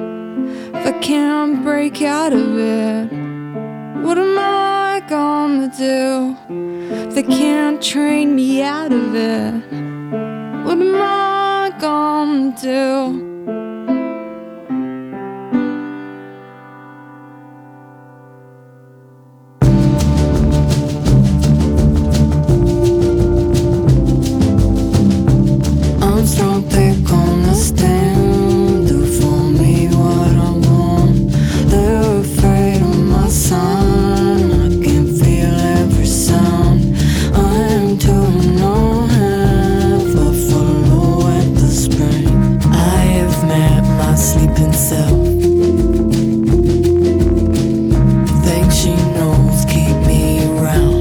if I can't break out of it? What am I gonna do if they can't train me out of it? What am I gonna do? Armstrong, they're gonna stand, do for me what I want. They're afraid of my sound, I can feel every sound. I'm turning on half, I follow at the spring. I have met my sleeping self. Things she knows keep me around.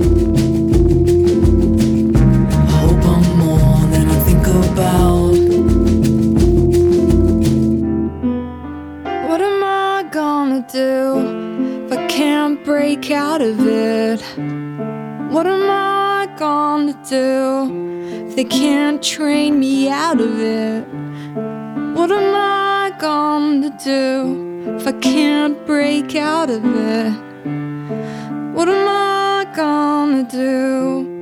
What am I gonna do if I can't break out of it? What am I gonna do if they can't train me out of it? What am I gonna do if I can't break out of it? What am I gonna do?